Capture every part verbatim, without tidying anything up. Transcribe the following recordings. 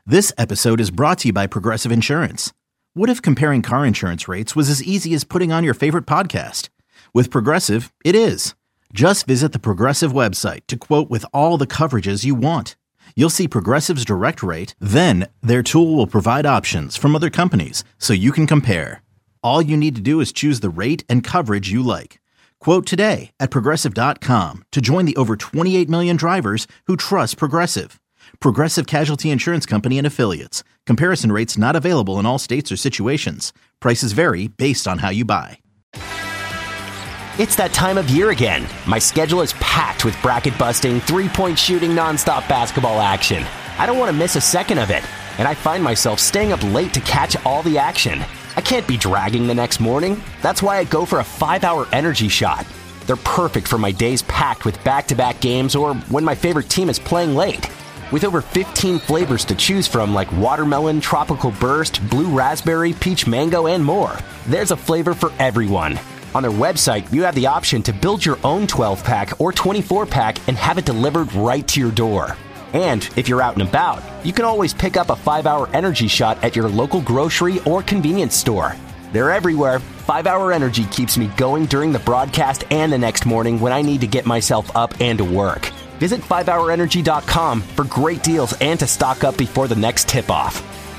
This episode is brought to you by Progressive Insurance. What if comparing car insurance rates was as easy as putting on your favorite podcast? With Progressive, it is. Just visit the Progressive website to quote with all the coverages you want. You'll see Progressive's direct rate, then their tool will provide options from other companies so you can compare. All you need to do is choose the rate and coverage you like. Quote today at progressive dot com to join the over twenty-eight million drivers who trust Progressive. Progressive Casualty Insurance Company and Affiliates. Comparison rates not available in all states or situations. Prices vary based on how you buy. It's that time of year again. My schedule is packed with bracket-busting, three-point shooting, nonstop basketball action. I don't want to miss a second of it, and I find myself staying up late to catch all the action. I can't be dragging the next morning. That's why I go for a five-hour energy shot. They're perfect for my days packed with back-to-back games or when my favorite team is playing late. With over fifteen flavors to choose from like watermelon, tropical burst, blue raspberry, peach mango, and more, there's a flavor for everyone. On their website, you have the option to build your own twelve-pack or twenty-four-pack and have it delivered right to your door. And if you're out and about, you can always pick up a five-hour energy shot at your local grocery or convenience store. They're everywhere. five-hour Energy keeps me going during the broadcast and the next morning when I need to get myself up and to work. Visit five hour energy dot com for great deals and to stock up before the next tip-off.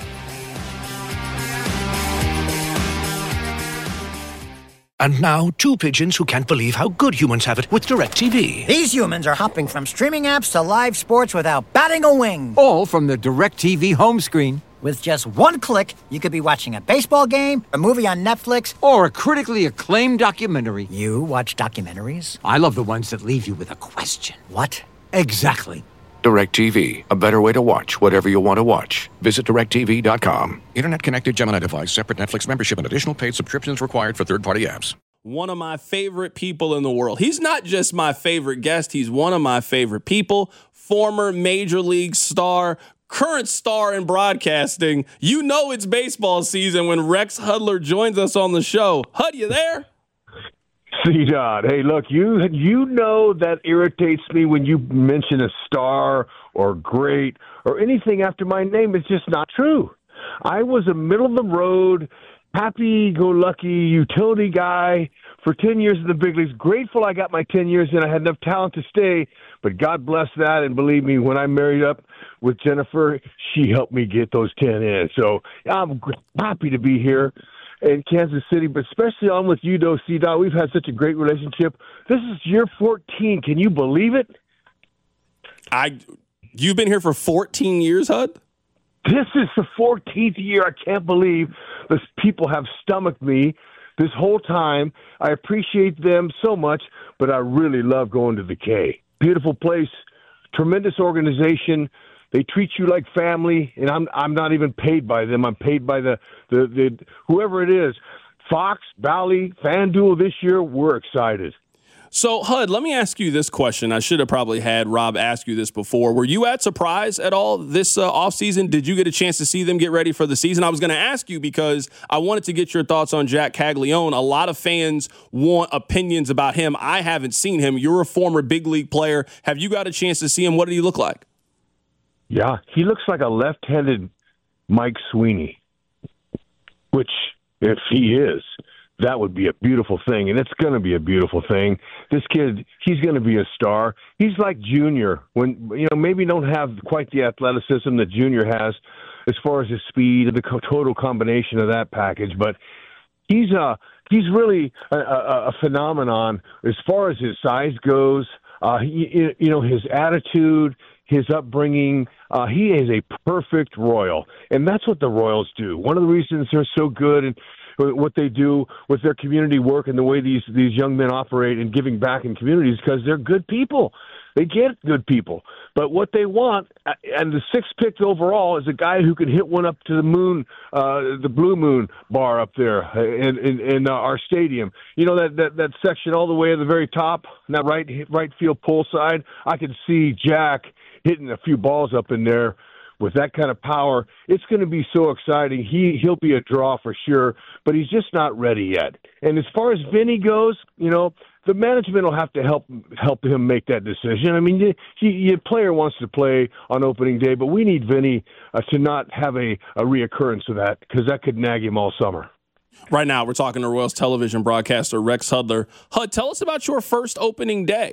And now, two pigeons who can't believe how good humans have it with DirecTV. These humans are hopping from streaming apps to live sports without batting a wing. All from the DirecTV home screen. With just one click, you could be watching a baseball game, a movie on Netflix, or a critically acclaimed documentary. You watch documentaries? I love the ones that leave you with a question. What? Exactly. DirecTV, a better way to watch whatever you want to watch. Visit direct T V dot com. Internet-connected Gemini device, separate Netflix membership, and additional paid subscriptions required for third-party apps. One of my favorite people in the world. He's not just my favorite guest. He's one of my favorite people. Former Major League star, current star in broadcasting. You know it's baseball season when Rex Hudler joins us on the show. Hud, you there? C-Dot, hey, look, you you know that irritates me when you mention a star or great or anything after my name. It's just not true. I was a middle-of-the-road, happy-go-lucky utility guy for ten years in the big leagues. Grateful I got my ten years in. I had enough talent to stay, but God bless that. And believe me, when I married up with Jennifer, she helped me get those ten in. So I'm happy to be here in Kansas City, but especially on with you, though, C-Dot. We've had such a great relationship. This is year fourteen. Can you believe it? I, You've been here for fourteen years, Hud? This is the fourteenth year. I can't believe these people have stomached me this whole time. I appreciate them so much, but I really love going to the K. Beautiful place, tremendous organization. They treat you like family, and I'm I'm not even paid by them. I'm paid by the, the, the whoever it is. Fox, Valley, FanDuel this year, we're excited. So, Hud, let me ask you this question. I should have probably had Rob ask you this before. Were you at Surprise at all this uh, offseason? Did you get a chance to see them get ready for the season? I was going to ask you because I wanted to get your thoughts on Jack Caglianone. A lot of fans want opinions about him. I haven't seen him. You're a former big league player. Have you got a chance to see him? What did he look like? Yeah, he looks like a left-handed Mike Sweeney, which, if he is, that would be a beautiful thing, and it's going to be a beautiful thing. This kid, he's going to be a star. He's like Junior, when, you know, maybe don't have quite the athleticism that Junior has as far as his speed and the co- total combination of that package, but he's uh he's really a, a, a phenomenon as far as his size goes. Uh, he, you know, his attitude, his upbringing, uh, he is a perfect Royal, and that's what the Royals do. One of the reasons they're so good and what they do with their community work and the way these, these young men operate and giving back in communities, because they're good people. They get good people. But what they want, and the sixth pick overall, is a guy who can hit one up to the moon, uh, the Blue Moon bar up there in, in, in uh, our stadium. You know, that, that, that section all the way at the very top, that right right field pull side? I could see Jack hitting a few balls up in there with that kind of power, it's going to be so exciting. He, he'll be a draw for sure, but he's just not ready yet. And as far as Vinny goes, you know, the management will have to help help him make that decision. I mean, your player wants to play on opening day, but we need Vinny uh, to not have a, a reoccurrence of that because that could nag him all summer. Right now, we're talking to Royals television broadcaster Rex Hudler. Hud, tell us about your first opening day.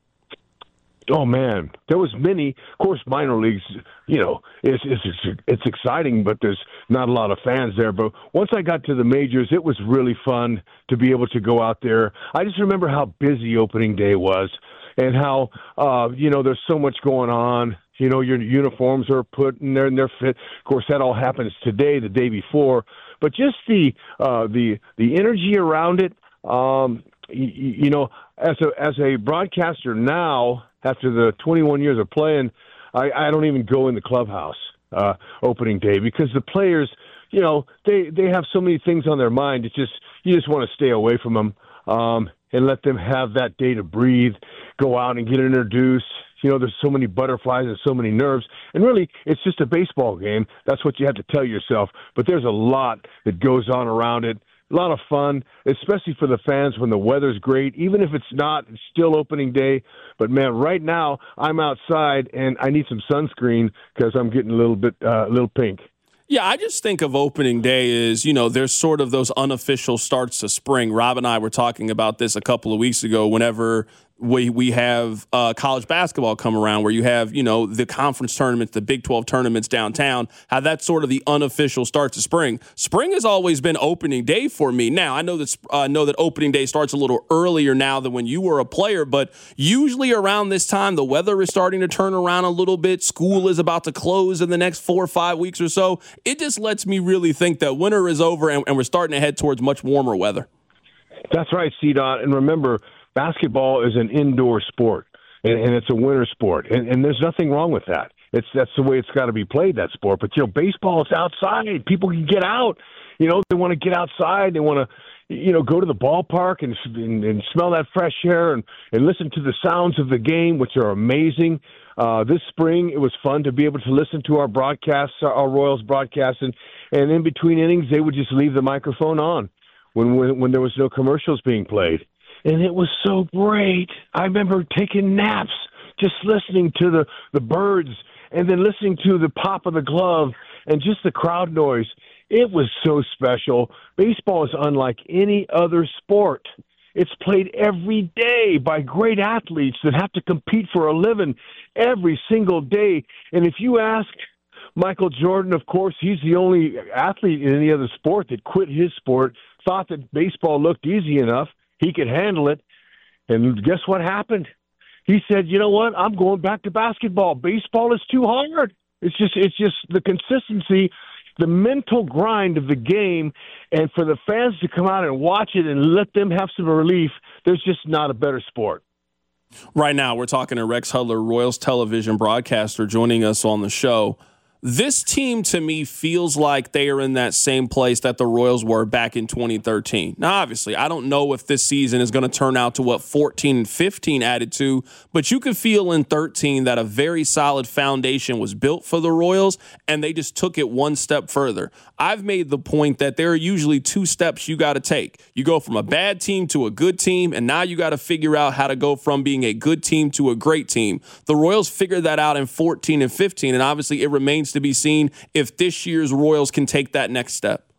Oh, man, there was many. Of course, minor leagues, you know, it's, it's it's exciting, but there's not a lot of fans there. But once I got to the majors, it was really fun to be able to go out there. I just remember how busy opening day was and how, uh, you know, there's so much going on. You know, your uniforms are put in there and they're fit. Of course, that all happens today, the day before. But just the uh, the the energy around it, um, you, you know, as a as a broadcaster now, after the twenty-one years of playing, I, I don't even go in the clubhouse uh, opening day because the players, you know, they, they have so many things on their mind. It's just you just want to stay away from them um, and let them have that day to breathe, go out and get introduced. You know, there's so many butterflies and so many nerves. And really, it's just a baseball game. That's what you have to tell yourself. But there's a lot that goes on around it. A lot of fun, especially for the fans when the weather's great. Even if it's not, it's still opening day. But, man, right now I'm outside, and I need some sunscreen because I'm getting a little bit uh, a little pink. Yeah, I just think of opening day as, you know, there's sort of those unofficial starts to spring. Rob and I were talking about this a couple of weeks ago whenever we we have uh, college basketball come around where you have, you know, the conference tournaments, the Big twelve tournaments downtown, how that's sort of the unofficial start to spring. Spring has always been opening day for me. Now, I know that uh, know that opening day starts a little earlier now than when you were a player, but usually around this time, the weather is starting to turn around a little bit. School is about to close in the next four or five weeks or so. It just lets me really think that winter is over and, and we're starting to head towards much warmer weather. That's right, C-Dot. And remember, basketball is an indoor sport, and, and it's a winter sport, and, and there's nothing wrong with that. It's that's the way it's got to be played, that sport. But you know, baseball is outside. People can get out. You know, they want to get outside. They want to, you know, go to the ballpark and and, and smell that fresh air and, and listen to the sounds of the game, which are amazing. Uh, this spring, it was fun to be able to listen to our broadcasts, our Royals broadcasts, and, and in between innings, they would just leave the microphone on when when, when there was no commercials being played. And it was so great. I remember taking naps, just listening to the, the birds and then listening to the pop of the glove and just the crowd noise. It was so special. Baseball is unlike any other sport. It's played every day by great athletes that have to compete for a living every single day. And if you ask Michael Jordan, of course, he's the only athlete in any other sport that quit his sport, thought that baseball looked easy enough. He could handle it. And guess what happened? He said, you know what? I'm going back to basketball. Baseball is too hard. It's just it's just the consistency, the mental grind of the game, and for the fans to come out and watch it and let them have some relief, there's just not a better sport. Right now, we're talking to Rex Hudler, Royals television broadcaster, joining us on the show. This team, to me, feels like they are in that same place that the Royals were back in twenty thirteen. Now, obviously, I don't know if this season is going to turn out to what fourteen and fifteen added to, but you could feel in thirteen that a very solid foundation was built for the Royals, and they just took it one step further. I've made the point that there are usually two steps you got to take. You go from a bad team to a good team, and now you got to figure out how to go from being a good team to a great team. The Royals figured that out in fourteen and fifteen, and obviously it remains to be seen if this year's Royals can take that next step.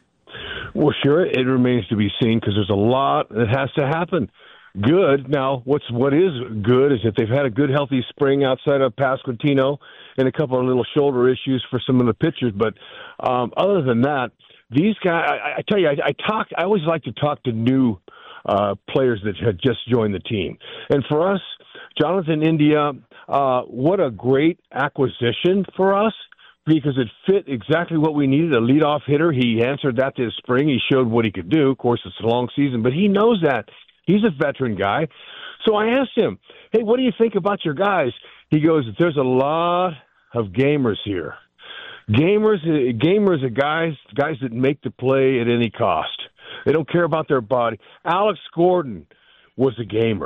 Well, sure, it remains to be seen because there's a lot that has to happen. Good. Now, what's what is good is that they've had a good, healthy spring outside of Pasquantino and a couple of little shoulder issues for some of the pitchers. But um, other than that, these guys, I, I tell you, I, I talk. I always like to talk to new uh, players that had just joined the team. And for us, Jonathan India, uh, what a great acquisition for us, because it fit exactly what we needed, a leadoff hitter. He answered that this spring. He showed what he could do. Of course, it's a long season, but he knows that. He's a veteran guy. So I asked him, hey, what do you think about your guys? He goes, there's a lot of gamers here. Gamers gamers are guys, guys that make the play at any cost. They don't care about their body. Alex Gordon was a gamer.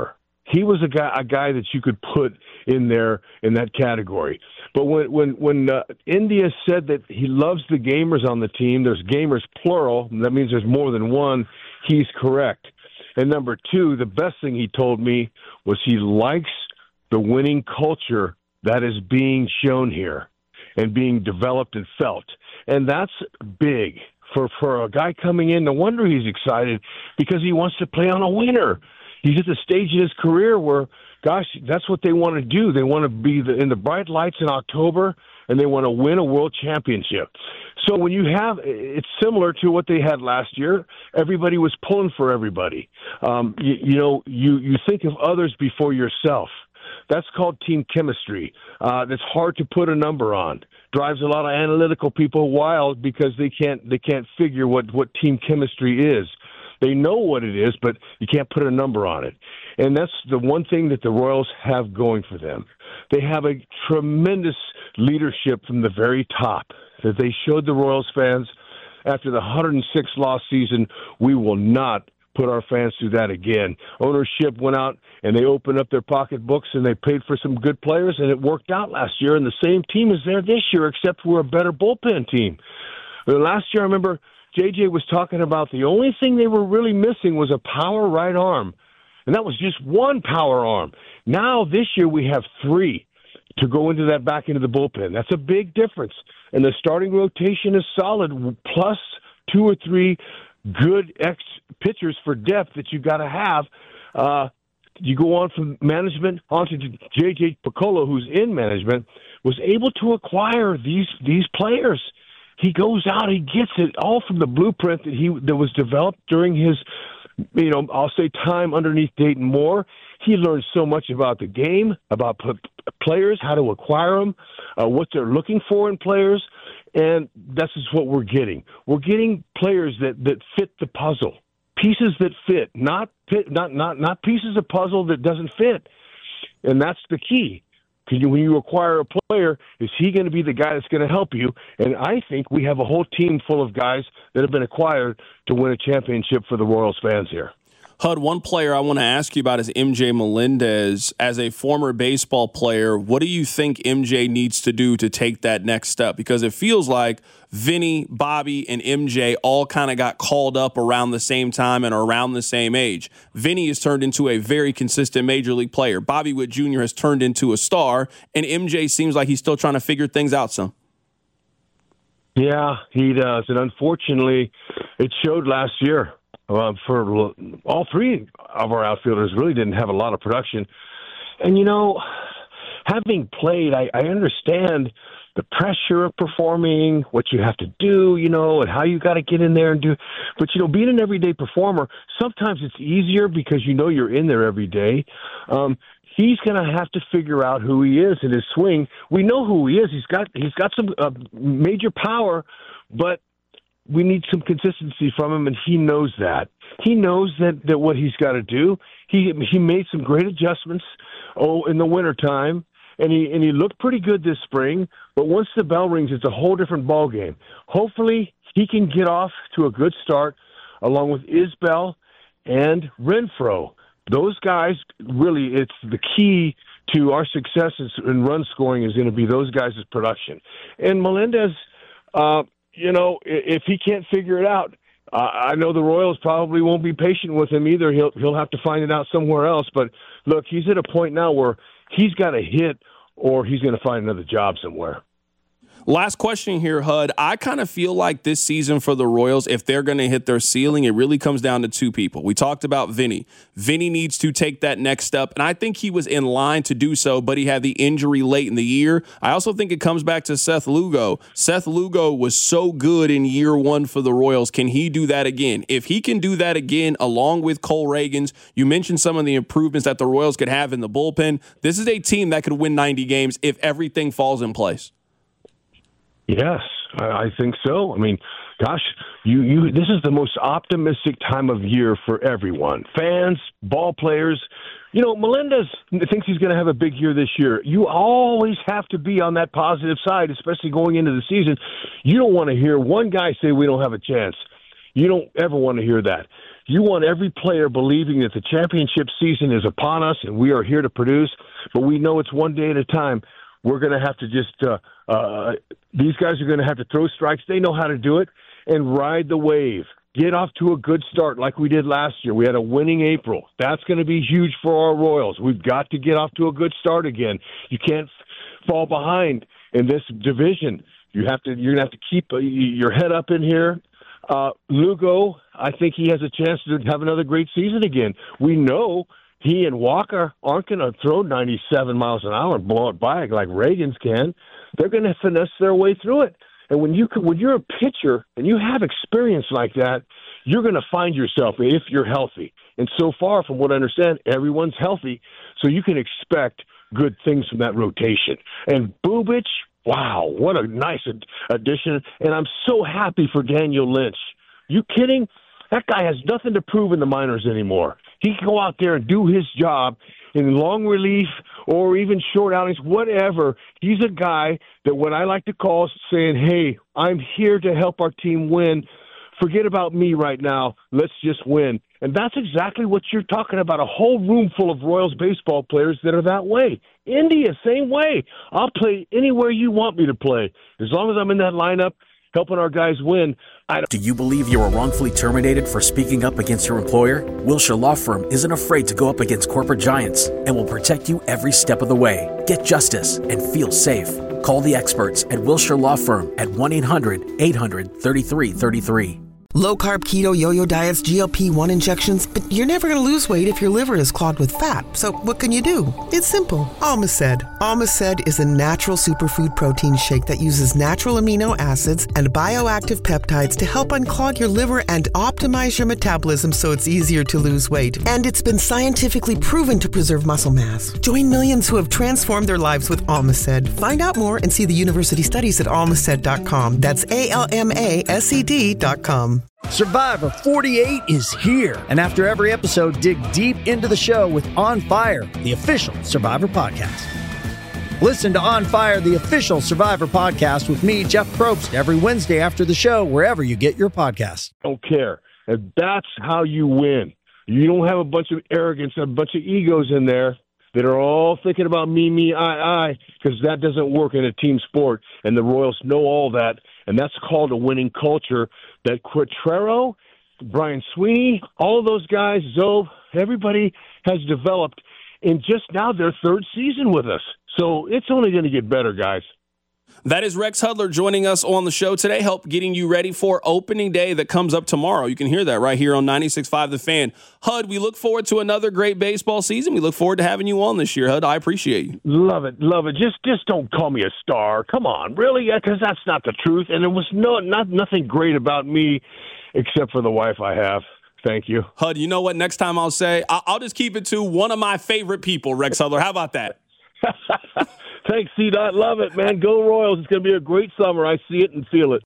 he was a guy a guy that you could put in there in that category. But when when when uh, India said that he loves the gamers on the team, there's gamers plural, and that means there's more than one. He's correct. And number two, the best thing he told me was he likes the winning culture that is being shown here and being developed and felt. And that's big for, for a guy coming in. No wonder he's excited, because he wants to play on a winner. He's at the stage in his career where, gosh, that's what they want to do. They want to be the, in the bright lights in October, and they want to win a world championship. So when you have, it's similar to what they had last year. Everybody was pulling for everybody. Um, you, you know, you, you think of others before yourself. That's called team chemistry. Uh, that's hard to put a number on. Drives a lot of analytical people wild because they can't they can't figure what, what team chemistry is. They know what it is, but you can't put a number on it. And that's the one thing that the Royals have going for them. They have a tremendous leadership from the very top that they showed the Royals fans after the one hundred six loss season. We will not put our fans through that again. Ownership went out and they opened up their pocketbooks and they paid for some good players, and it worked out last year. And the same team is there this year, except we're a better bullpen team. Last year, I remember J J was talking about the only thing they were really missing was a power right arm, and that was just one power arm. Now this year we have three to go into that back into the bullpen. That's a big difference. And the starting rotation is solid, plus two or three good ex pitchers for depth that you got to have. Uh, you go on from management onto J J Picollo, who's in management, was able to acquire these these players. He goes out, he gets it all from the blueprint that he that was developed during his, you know, I'll say time underneath Dayton Moore. He learned so much about the game, about p- players, how to acquire them, uh, what they're looking for in players, and that's just what we're getting. We're getting players that, that fit the puzzle, pieces that fit, not not not not pieces of puzzle that doesn't fit, and that's the key. Because when you acquire a player, is he going to be the guy that's going to help you? And I think we have a whole team full of guys that have been acquired to win a championship for the Royals fans here. H U D, one player I want to ask you about is M J Melendez. As a former baseball player, what do you think M J needs to do to take that next step? Because it feels like Vinny, Bobby, and M J all kind of got called up around the same time and around the same age. Vinny has turned into a very consistent major league player. Bobby Witt Junior has turned into a star, and M J seems like he's still trying to figure things out some. Yeah, he does. And unfortunately, it showed last year. Uh, for all three of our outfielders really didn't have a lot of production. And, you know, having played, I, I understand the pressure of performing, what you have to do, you know, and how you got to get in there and do. But, you know, being an everyday performer, sometimes it's easier because you know you're in there every day. Um, he's going to have to figure out who he is in his swing. We know who he is. He's got he's got some uh, major power, but we need some consistency from him, and he knows that. He knows that, that what he's got to do. He he made some great adjustments oh in the wintertime, and he and he looked pretty good this spring. But once the bell rings, it's a whole different ballgame. Hopefully, he can get off to a good start, along with Isbell and Renfroe. Those guys, really, it's the key to our success in run scoring is going to be those guys' production. And Melendez, uh, you know, if he can't figure it out, uh, I know the Royals probably won't be patient with him either. He'll he'll have to find it out somewhere else. But look, he's at a point now where he's got to hit, or he's going to find another job somewhere. Last question here, H U D. I kind of feel like this season for the Royals, if they're going to hit their ceiling, it really comes down to two people. We talked about Vinny. Vinny needs to take that next step, and I think he was in line to do so, but he had the injury late in the year. I also think it comes back to Seth Lugo. Seth Lugo was so good in year one for the Royals. Can he do that again? If he can do that again, along with Cole Reagans, you mentioned some of the improvements that the Royals could have in the bullpen. This is a team that could win ninety games if everything falls in place. Yes, I think so. I mean, gosh, you, you this is the most optimistic time of year for everyone. Fans, ball players. You know, Melendez thinks he's going to have a big year this year. You always have to be on that positive side, especially going into the season. You don't want to hear one guy say we don't have a chance. You don't ever want to hear that. You want every player believing that the championship season is upon us and we are here to produce, but we know it's one day at a time. We're going to have to just uh, uh, – these guys are going to have to throw strikes. They know how to do it and ride the wave. Get off to a good start like we did last year. We had a winning April. That's going to be huge for our Royals. We've got to get off to a good start again. You can't fall behind in this division. You have to. You're going to have to keep uh, your head up in here. Uh, Lugo, I think he has a chance to have another great season again. We know he and Walker aren't going to throw ninety-seven miles an hour and blow it by like Reagan's can. They're going to finesse their way through it. And when you when you're a pitcher and you have experience like that, you're going to find yourself if you're healthy. And so far, from what I understand, everyone's healthy, so you can expect good things from that rotation. And Bubic, wow, what a nice ad- addition. And I'm so happy for Daniel Lynch. You kidding? That guy has nothing to prove in the minors anymore. He can go out there and do his job in long relief or even short outings, whatever. He's a guy that what I like to call saying, hey, I'm here to help our team win. Forget about me right now. Let's just win. And that's exactly what you're talking about, a whole room full of Royals baseball players that are that way. India, same way. I'll play anywhere you want me to play. As long as I'm in that lineup helping our guys win. I don't- Do you believe you were wrongfully terminated for speaking up against your employer? Wilshire Law Firm isn't afraid to go up against corporate giants and will protect you every step of the way. Get justice and feel safe. Call the experts at Wilshire Law Firm at one eight hundred eight hundred thirty-three thirty-three. Low-carb, keto, yo-yo diets, G L P one injections, but you're never going to lose weight if your liver is clogged with fat. So what can you do? It's simple. Almaced. Almaced is a natural superfood protein shake that uses natural amino acids and bioactive peptides to help unclog your liver and optimize your metabolism so it's easier to lose weight. And it's been scientifically proven to preserve muscle mass. Join millions who have transformed their lives with Almaced. Find out more and see the university studies at almaced dot com. That's A L M A S E D dot com. Survivor forty-eight is here. And after every episode, dig deep into the show with On Fire, the official Survivor podcast. Listen to On Fire, the official Survivor podcast with me, Jeff Probst, every Wednesday after the show, wherever you get your podcasts. Don't care. And that's how you win. You don't have a bunch of arrogance, a bunch of egos in there that are all thinking about me, me, I, I, because that doesn't work in a team sport. And the Royals know all that. And that's called a winning culture that Quatrero, Brian Sweeney, all of those guys, Zoe, everybody has developed in just now their third season with us. So it's only going to get better, guys. That is Rex Hudler joining us on the show today, help getting you ready for opening day that comes up tomorrow. You can hear that right here on ninety-six point five The Fan. Hud, we look forward to another great baseball season. We look forward to having you on this year, Hud. I appreciate you. Love it, love it. Just just don't call me a star. Come on, really? Because that's not the truth. And there was no not nothing great about me except for the wife I have. Thank you. Hud, you know what? Next time I'll say, I'll just keep it to one of my favorite people, Rex Hudler. How about that? Thanks, C-Dot. Love it, man. Go Royals. It's going to be a great summer. I see it and feel it.